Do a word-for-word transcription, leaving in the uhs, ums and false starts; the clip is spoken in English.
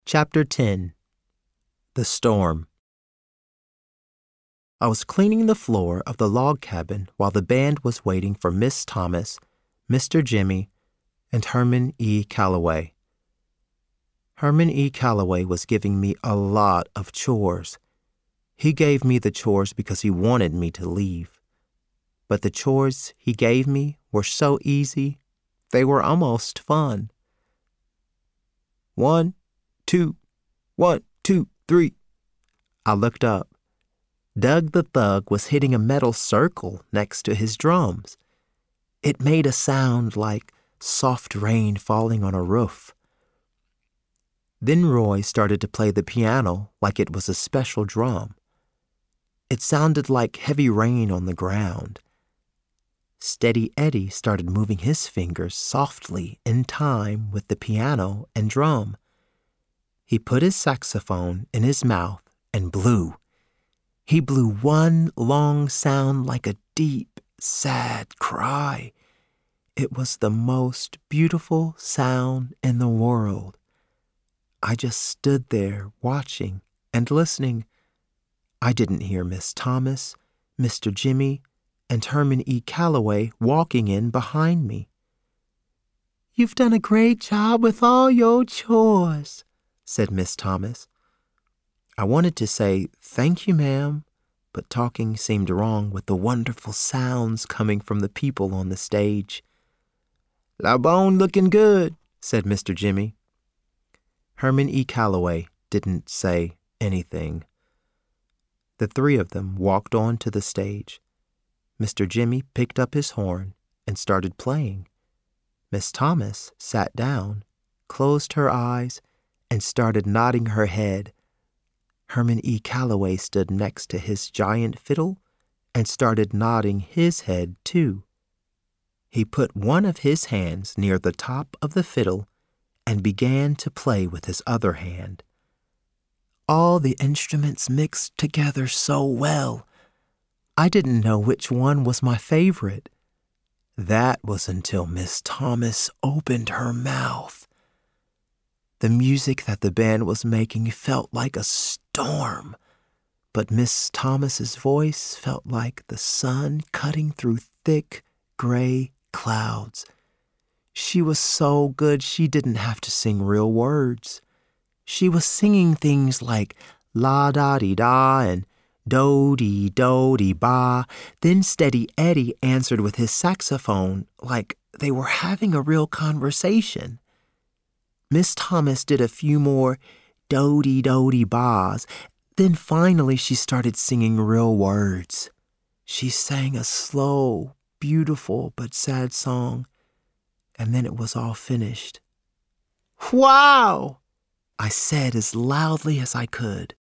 Chapter ten. The Storm. I was cleaning the floor of the log cabin while the band was waiting for Miss Thomas, Mister Jimmy, and Herman E. Calloway. Herman E. Calloway was giving me a lot of chores. He gave me the chores because he wanted me to leave. But the chores he gave me were so easy, they were almost fun. One, two, one, two, three. I looked up. Doug the Thug was hitting a metal circle next to his drums. It made a sound like soft rain falling on a roof. Then Roy started to play the piano like it was a special drum. It sounded like heavy rain on the ground. Steady Eddie started moving his fingers softly in time with the piano and drum. He put his saxophone in his mouth and blew. He blew one long sound like a deep, sad cry. It was the most beautiful sound in the world. I just stood there watching and listening. I didn't hear Miss Thomas, Mister Jimmy, and Herman E. Calloway walking in behind me. "You've done a great job with all your chores," said Miss Thomas. I wanted to say, "Thank you, ma'am," but talking seemed wrong with the wonderful sounds coming from the people on the stage. "La bone looking good," said Mister Jimmy. Herman E. Calloway didn't say anything. The three of them walked on to the stage. Mister Jimmy picked up his horn and started playing. Miss Thomas sat down, closed her eyes, and started nodding her head. Herman E. Calloway stood next to his giant fiddle and started nodding his head too. He put one of his hands near the top of the fiddle and began to play with his other hand. All the instruments mixed together so well. I didn't know which one was my favorite. That was until Miss Thomas opened her mouth. The music that the band was making felt like a storm, but Miss Thomas's voice felt like the sun cutting through thick, gray clouds. She was so good she didn't have to sing real words. She was singing things like la-da-dee-da and do-dee-do-dee-ba. Then Steady Eddie answered with his saxophone like they were having a real conversation. Miss Thomas did a few more do-dee-do-dee-bas. Then finally she started singing real words. She sang a slow, beautiful, but sad song, and then it was all finished. "Wow!" I said as loudly as I could.